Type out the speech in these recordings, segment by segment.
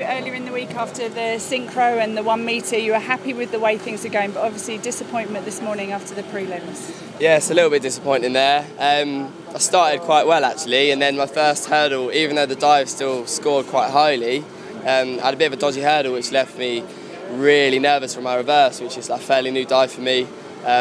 earlier in the week after the synchro and the 1 metre. You were happy with the way things are going, but obviously disappointment this morning after the prelims. Yeah, it's a little bit disappointing there. I started quite well actually, and then my first hurdle, even though the dive still scored quite highly, I had a bit of a dodgy hurdle which left me really nervous for my reverse, which is a fairly new dive for me.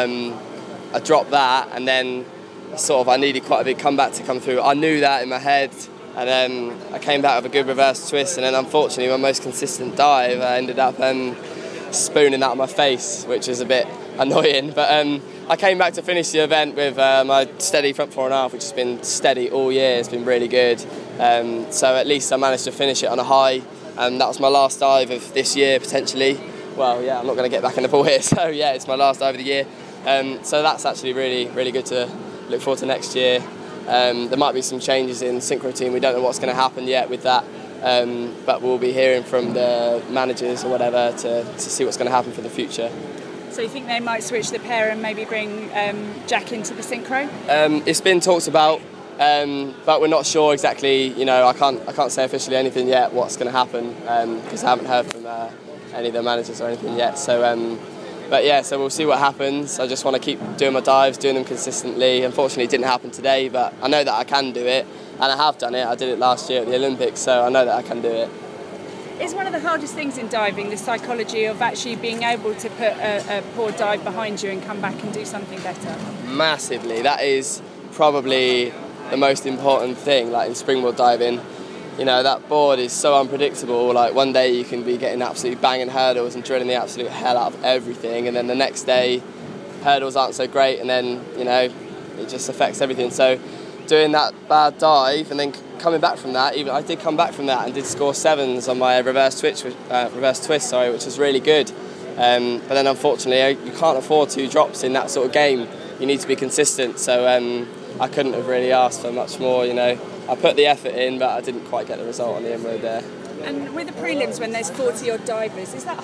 I dropped that, and then I needed quite a big comeback to come through. I knew that in my head, and then I came back with a good reverse twist, and then unfortunately my most consistent dive, I ended up spooning that on my face, which is a bit annoying. But I came back to finish the event with my steady front 4.5, which has been steady all year. It's been really good. So at least I managed to finish it on a high, and that was my last dive of this year potentially. Well, yeah, I'm not going to get back in the pool here, so yeah, it's my last dive of the year. So that's actually really, really good to look forward to next year. There might be some changes in synchro team. We don't know what's going to happen yet with that, but we'll be hearing from the managers or whatever to see what's going to happen for the future. So you think they might switch the pair and maybe bring Jack into the synchro? It's been talked about, but we're not sure exactly. You know, I can't say officially anything yet what's going to happen because I haven't heard from any of the managers or anything yet. So. But yeah, so we'll see what happens. I just want to keep doing my dives, doing them consistently. Unfortunately, it didn't happen today, but I know that I can do it, and I have done it. I did it last year at the Olympics, so I know that I can do it. It's one of the hardest things in diving, the psychology of actually being able to put a poor dive behind you and come back and do something better. Massively. That is probably the most important thing, like in springboard diving. You know, that board is so unpredictable. Like one day you can be getting absolutely banging hurdles and drilling the absolute hell out of everything, and then the next day hurdles aren't so great, and then, you know, it just affects everything. So doing that bad dive and then coming back from that, even I did come back from that and did score 7s on my reverse twist, which was really good. But then unfortunately you can't afford 2 drops in that sort of game. You need to be consistent. So I couldn't have really asked for much more, you know. I put the effort in, but I didn't quite get the result on the inroad there. And with the prelims, when there's 40 odd divers, is that